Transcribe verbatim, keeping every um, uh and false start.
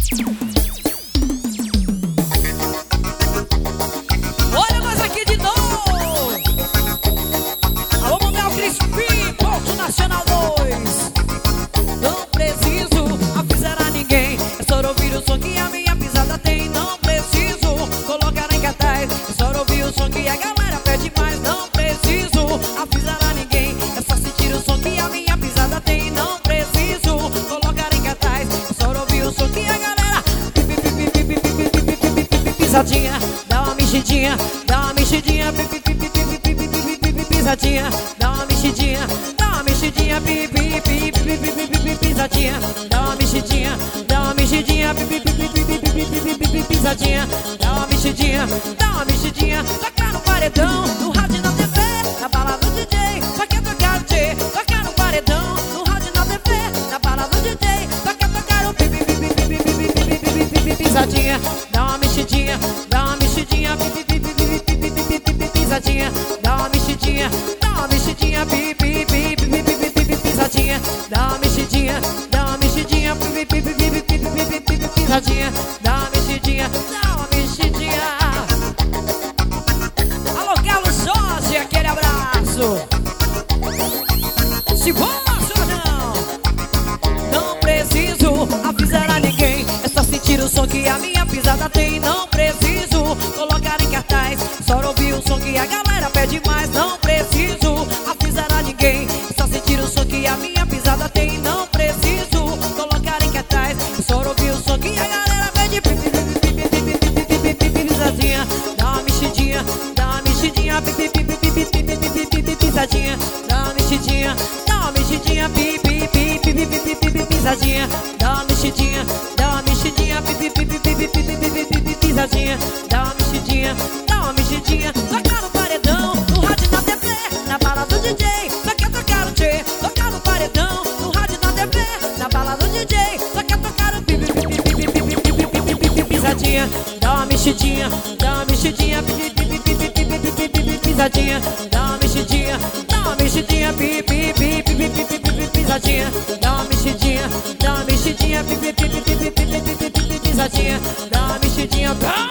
Olha nós aqui de novo. Alô, Manuel Crispim, Porto Nacional dois. Não preciso avisar a ninguém, é só ouvir o som que a minha pisada tem. Não preciso colocar em cartaz, é só ouvir o som que a galera pede mais. Não preciso avisar a ninguém, é só sentir o som que a minha pisada tem. Não preciso colocar em cartaz, é só ouvir o som que a galera pisadinha, dá uma mexidinha, dá uma mexidinha, pisadinha, dá uma mexidinha, dá uma mexidinha, pisadinha, dá uma mexidinha, dá uma mexidinha, pisadinha, dá uma mexidinha, dá uma mexidinha, tocar no paredão, no rádio e na T V, na balada do D J, só quer tocar o T, tocar no paredão, no rádio e na T V, na balada do D J, só quer tocar o pisadinha, dá uma mexidinha, dá uma mexidinha, pisadinha, dá uma mexidinha, dá uma mexidinha, pisadinha, dá uma mexidinha, dá uma mexidinha, pisadinha, dá uma mexidinha, dá uma mexidinha. Alô, Carlos Jorge, aquele abraço. Se posso ou não, não preciso avisar a ninguém, é só sentir o som que a minha pisada tem. Não preciso colocar em cartaz, só ouvir o som que a galera pede mais. Não preciso avisar a ninguém, é só sentir o som que a minha pisada tem. Não preciso colocar em cartaz, só ouvir o som que a galera pede. Pisadinha, dá uma mexidinha, dá uma mexidinha, pisadinha, dá uma mexidinha, dá uma mexidinha, pisadinha, dá uma mexidinha, dá uma mexidinha, pisadinha, dá uma mexidinha, dá uma mexidinha, tocar no paredão, no rádio e na T V, na balada do D J, só quer tocar o T, tocar no paredão, no rádio e na T V, na balada do D J, só quer tocar o pisadinha, dá uma mexidinha, dá uma mexidinha, pisadinha, dá uma mexidinha, dá uma mexidinha, pisadinha, dá uma mexidinha, dá uma mexidinha, pisadinha, dá uma mexidinha, dá